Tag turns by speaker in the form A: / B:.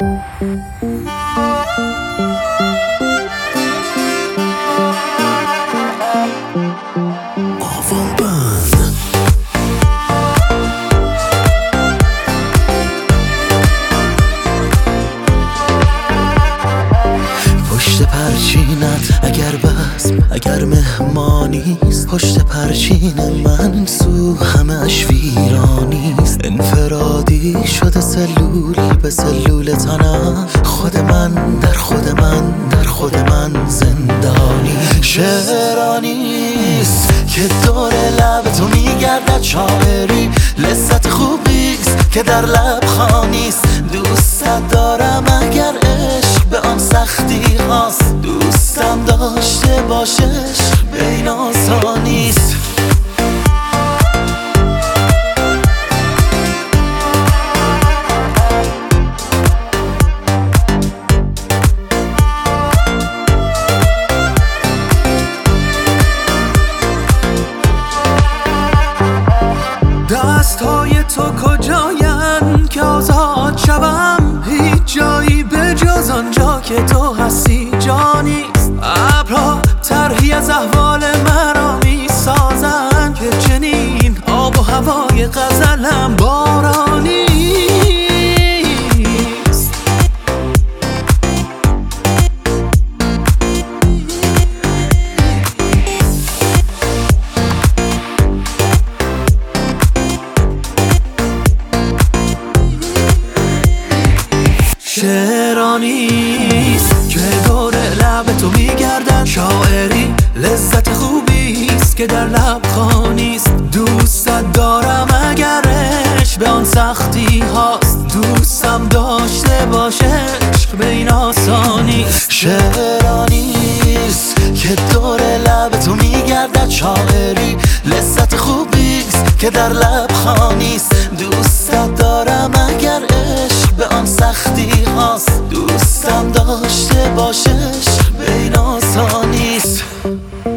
A: پشت پرچینت اگر بزم اگر مهمانیست، پشت پرچین من این سو همه اش ویرانیست. انفرادی شده سلول به سلول تنم، خود من در خود من در خود من زندانی. شعرانیست که دور لب تو میگردد شاعری، لذت خوبیست که در لب خانیست. دوست دارم اگر عشق به آن سختی هاست، دوستم داشته باشه عشق به این آسانیست.
B: دستهای تو کجاین که آزاد شوم؟ هیچ جایی به جز آنجا که تو هستی جا نیست. ابرها طرحی از احوال مرا می سازن که چنین آب و هوای غزلم بارانی. شعرانیست که دور لب تو میگردد شاعری، لذت خوبیست که در لب خانیست. دوستت دارم اگر عشق به آن سختی هاست، دوستم داشته باشه عشق به این آسانیست.
A: شعرانیست که دور لب تو میگردد شاعری، لذت خوبیست که در لب خانیست. دوستت دارم اگر عشق به آن سختی هاست، دوستم داشته باشه عشق به این آسانیست.